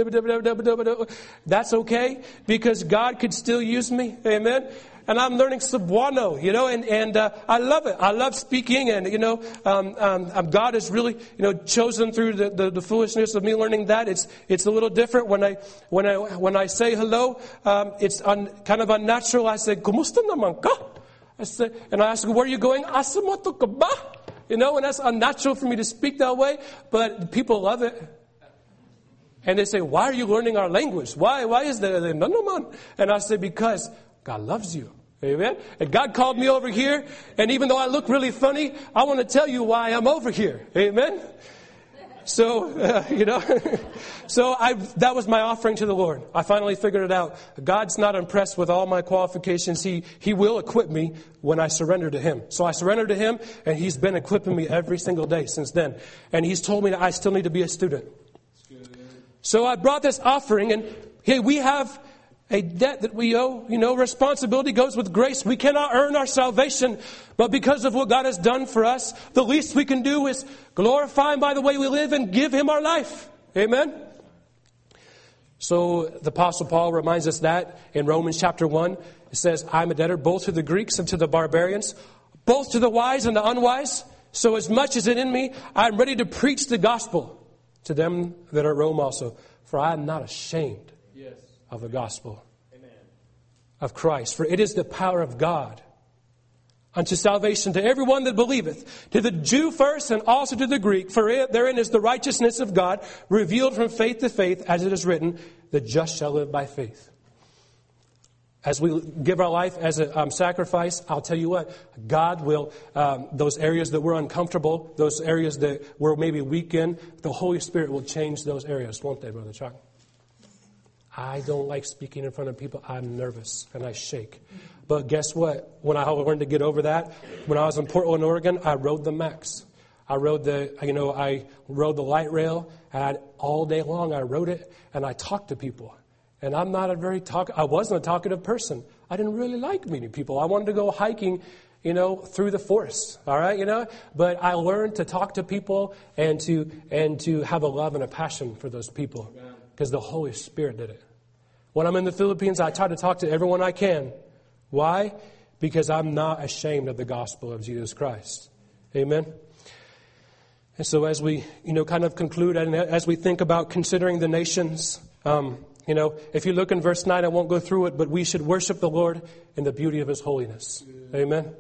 that's okay, because God could still use me. Amen. And I'm learning Cebuano, you know, and, and uh, I love it. I love speaking, and, you know, um, um, God has really, you know, chosen through the, the, the foolishness of me learning that. It's it's a little different when I when I when I say hello. Um, it's un, kind of unnatural. I say, "Kumusta naman ka?" I say, and I ask, "Where are you going?" "Asa mo to ka ba?" You know, and that's unnatural for me to speak that way, but people love it. And they say, "Why are you learning our language? Why why is that?" No, no, man. And I say, because God loves you. Amen. And God called me over here. And even though I look really funny, I want to tell you why I'm over here. Amen. So, uh, you know, so I, that was my offering to the Lord. I finally figured it out. God's not impressed with all my qualifications. He, he will equip me when I surrender to Him. So I surrender to Him, and He's been equipping me every single day since then. And He's told me that I still need to be a student. So I brought this offering, and hey, we have a debt that we owe. You know, responsibility goes with grace. We cannot earn our salvation, but because of what God has done for us, the least we can do is glorify Him by the way we live and give Him our life. Amen? So the Apostle Paul reminds us that in Romans chapter one. It says, I'm a debtor both to the Greeks and to the barbarians, both to the wise and the unwise. So as much as it in me, I'm ready to preach the gospel to them that are at Rome also. For I am not ashamed of the gospel. Amen. Of Christ. For it is the power of God unto salvation to everyone that believeth, to the Jew first and also to the Greek. For it, therein is the righteousness of God revealed from faith to faith, as it is written, the just shall live by faith. As we give our life as a um, sacrifice, I'll tell you what, God will, um, those areas that we're uncomfortable, those areas that we're maybe weak in, the Holy Spirit will change those areas, won't they, Brother Chuck? I don't like speaking in front of people. I'm nervous and I shake. But guess what? When I learned to get over that, when I was in Portland, Oregon, I rode the Max. I rode the, you know, I rode the light rail, and all day long I rode it, and I talked to people. And I'm not a very talk. I wasn't a talkative person. I didn't really like meeting people. I wanted to go hiking, you know, through the forest. All right, you know. But I learned to talk to people and to and to have a love and a passion for those people, because the Holy Spirit did it. When I'm in the Philippines, I try to talk to everyone I can. Why? Because I'm not ashamed of the gospel of Jesus Christ. Amen. And so as we, you know, kind of conclude, and as we think about considering the nations, um, You know, if you look in verse nine, I won't go through it, but we should worship the Lord in the beauty of His holiness. Yeah. Amen.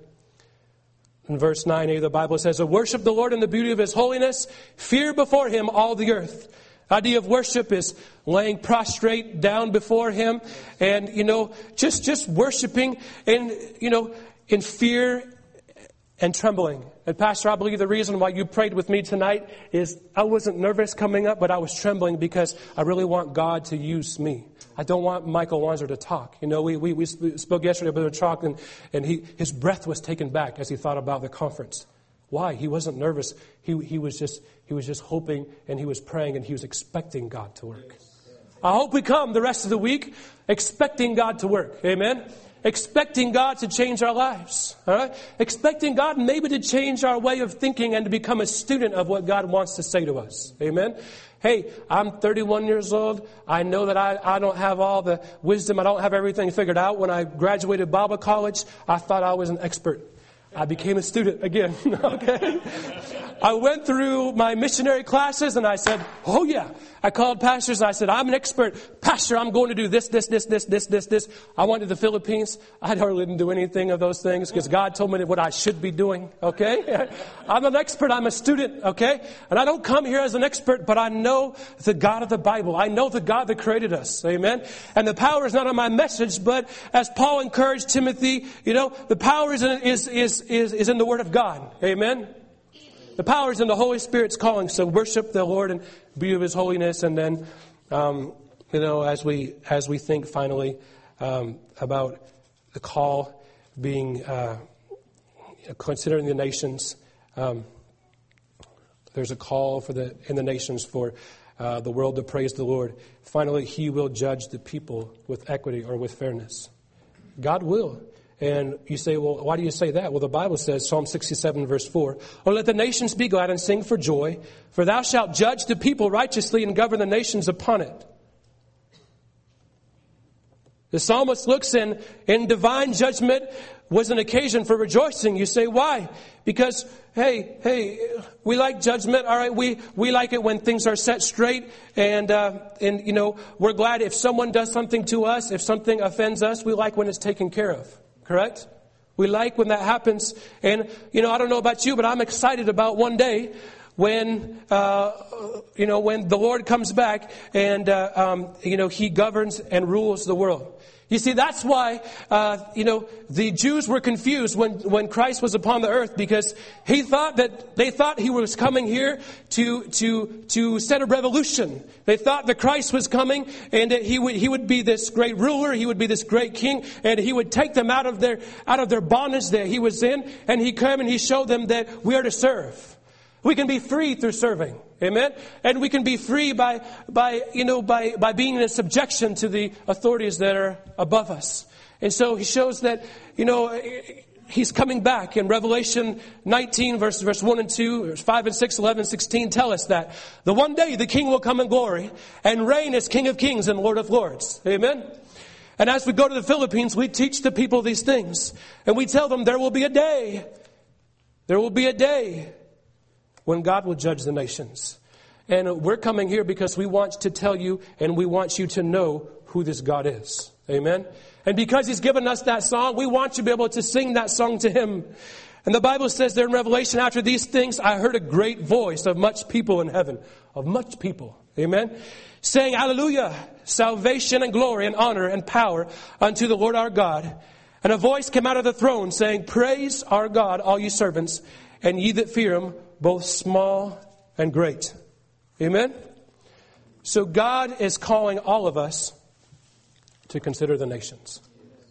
In verse nine a, the Bible says, worship the Lord in the beauty of His holiness, fear before Him all the earth. The idea of worship is laying prostrate down before Him and, you know, just, just worshiping in, you know, in fear and trembling. And Pastor, I believe the reason why you prayed with me tonight is I wasn't nervous coming up, but I was trembling because I really want God to use me. I don't want Michael Wanzer to talk. You know, we, we, we spoke yesterday about the talk, and, and he, his breath was taken back as he thought about the conference. Why? He wasn't nervous. He, he was just, he was just hoping, and he was praying, and he was expecting God to work. I hope we come the rest of the week expecting God to work. Amen. Expecting God to change our lives. All right? Expecting God maybe to change our way of thinking and to become a student of what God wants to say to us. Amen. Hey, I'm thirty-one years old. I know that I, I don't have all the wisdom. I don't have everything figured out. When I graduated Bible college, I thought I was an expert. I became a student again. Okay. I went through my missionary classes and I said, oh yeah. I called pastors and I said, I'm an expert. Pastor, I'm going to do this, this, this, this, this, this, this. I went to the Philippines. I hardly didn't do anything of those things because God told me what I should be doing. Okay. I'm an expert. I'm a student. Okay. And I don't come here as an expert, but I know the God of the Bible. I know the God that created us. Amen. And the power is not on my message, but as Paul encouraged Timothy, you know, the power is in, is, is, is, is in the Word of God. Amen. The power is in the Holy Spirit's calling. So worship the Lord in the beauty of His holiness. And then, um, you know, as we as we think finally um, about the call being uh, considering the nations, um, there's a call for the in the nations for uh, the world to praise the Lord. Finally, He will judge the people with equity or with fairness. God will. And you say, well, why do you say that? Well, the Bible says, Psalm sixty-seven, verse four, oh, let the nations be glad and sing for joy, for thou shalt judge the people righteously and govern the nations upon it. The psalmist looks in, in divine judgment was an occasion for rejoicing. You say, why? Because, hey, hey, we like judgment. All right, we, we like it when things are set straight. And, uh, and, you know, we're glad if someone does something to us, if something offends us, we like when it's taken care of. Correct? We like when that happens. And, you know, I don't know about you, but I'm excited about one day when, uh, you know, when the Lord comes back and, uh, um, you know, He governs and rules the world. You see, that's why, uh, you know, the Jews were confused when, when Christ was upon the earth, because he thought that, they thought He was coming here to, to, to set a revolution. They thought that Christ was coming and that he would, he would be this great ruler, He would be this great king, and He would take them out of their, out of their bondage that He was in, and He came and He showed them that we are to serve. We can be free through serving. Amen. And we can be free by, by, you know, by, by being in subjection to the authorities that are above us. And so He shows that, you know, He's coming back. In Revelation nineteen, verse, verse one and two, verse five and six, eleven, sixteen tell us that the one day the King will come in glory and reign as King of Kings and Lord of Lords. Amen. And as we go to the Philippines, we teach the people these things. And we tell them there will be a day. There will be a day when God will judge the nations. And we're coming here because we want to tell you and we want you to know who this God is. Amen. And because He's given us that song, we want you to be able to sing that song to Him. And the Bible says there in Revelation, after these things, I heard a great voice of much people in heaven. Of much people. Amen. Saying, Hallelujah, salvation and glory and honor and power unto the Lord our God. And a voice came out of the throne saying, Praise our God, all you servants, and ye that fear Him, both small and great. Amen? So God is calling all of us to consider the nations.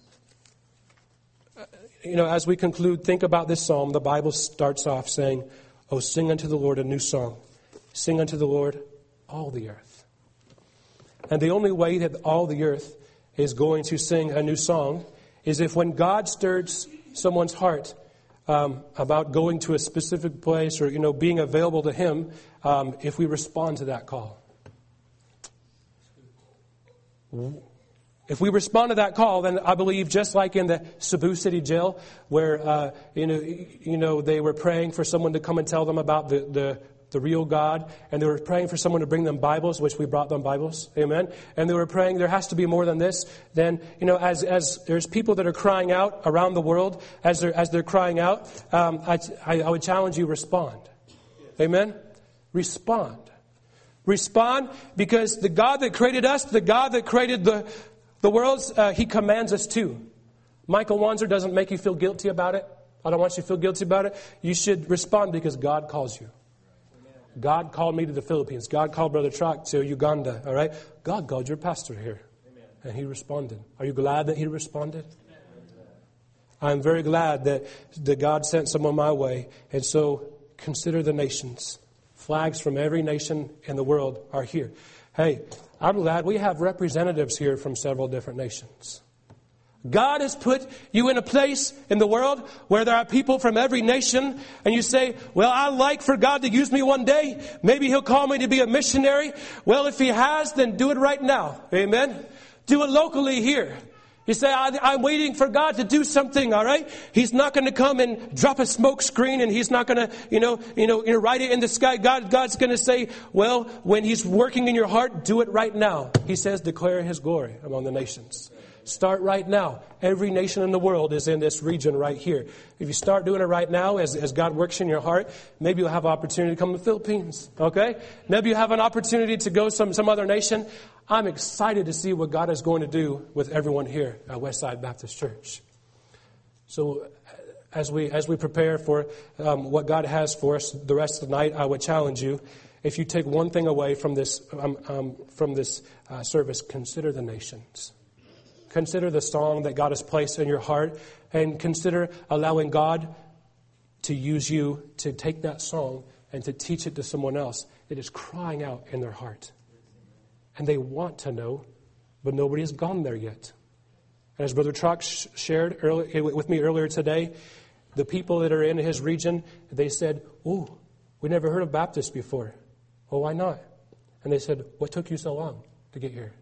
You know, as we conclude, think about this psalm. The Bible starts off saying, Oh, sing unto the Lord a new song. Sing unto the Lord all the earth. And the only way that all the earth is going to sing a new song is if when God stirs someone's heart Um, about going to a specific place or, you know, being available to Him, um, if we respond to that call. If we respond to that call, then I believe just like in the Cebu City Jail, where, uh, you know, you know, they were praying for someone to come and tell them about the, the the real God, and they were praying for someone to bring them Bibles, which we brought them Bibles. Amen. And they were praying, there has to be more than this. Then, you know, as as there's people that are crying out around the world, as they're as they're crying out, um, I, I I would challenge you, respond. Amen. Respond. Respond, because the God that created us, the God that created the the worlds, uh, He commands us to. Michael Wanzer doesn't make you feel guilty about it. I don't want you to feel guilty about it. You should respond because God calls you. God called me to the Philippines. God called Brother Trock to Uganda. All right. God called your pastor here. And he responded. Are you glad that he responded? I'm very glad that, that God sent someone my way. And so consider the nations. Flags from every nation in the world are here. Hey, I'm glad we have representatives here from several different nations. God has put you in a place in the world where there are people from every nation, and you say, well, I'd like for God to use me one day. Maybe He'll call me to be a missionary. Well, if He has, then do it right now. Amen. Do it locally here. You say, I, I'm waiting for God to do something, all right? He's not going to come and drop a smoke screen, and He's not going to, you know, you know, you know, write it in the sky. God, God's going to say, well, when He's working in your heart, do it right now. He says, declare His glory among the nations. Start right now. Every nation in the world is in this region right here. If you start doing it right now, as, as God works in your heart, maybe you'll have an opportunity to come to the Philippines. Okay? Maybe you have an opportunity to go some some other nation. I'm excited to see what God is going to do with everyone here at Westside Baptist Church. So, as we as we prepare for um, what God has for us the rest of the night, I would challenge you: if you take one thing away from this um, um, from this uh, service, consider the nations. Consider the song that God has placed in your heart, and consider allowing God to use you to take that song and to teach it to someone else that is crying out in their heart. And they want to know, but nobody has gone there yet. And as Brother Trock shared early, with me earlier today, the people that are in his region, they said, oh, we never heard of Baptists before. Well, why not? And they said, what took you so long to get here?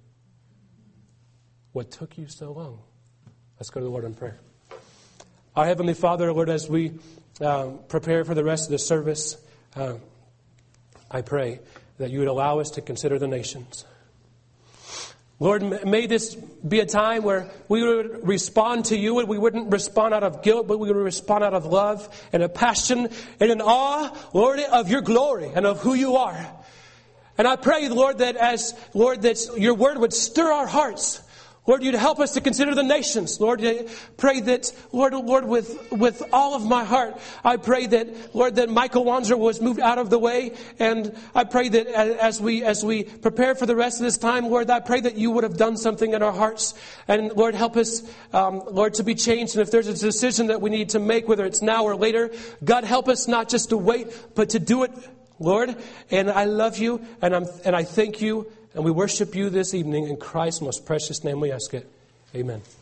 What took you so long? Let's go to the Lord in prayer. Our Heavenly Father, Lord, as we um, prepare for the rest of the service, uh, I pray that you would allow us to consider the nations. Lord, may this be a time where we would respond to you, and we wouldn't respond out of guilt, but we would respond out of love and a passion and an awe, Lord, of your glory and of who you are. And I pray, Lord, that as, Lord, that your word would stir our hearts. Lord, you'd help us to consider the nations. Lord, I pray that, Lord, Lord, with, with all of my heart, I pray that, Lord, that Michael Wanzer was moved out of the way. And I pray that as we, as we prepare for the rest of this time, Lord, I pray that you would have done something in our hearts. And Lord, help us, um, Lord, to be changed. And if there's a decision that we need to make, whether it's now or later, God, help us not just to wait, but to do it, Lord. And I love you, and I'm, and I thank you. And we worship you this evening in Christ's most precious name we ask it. Amen.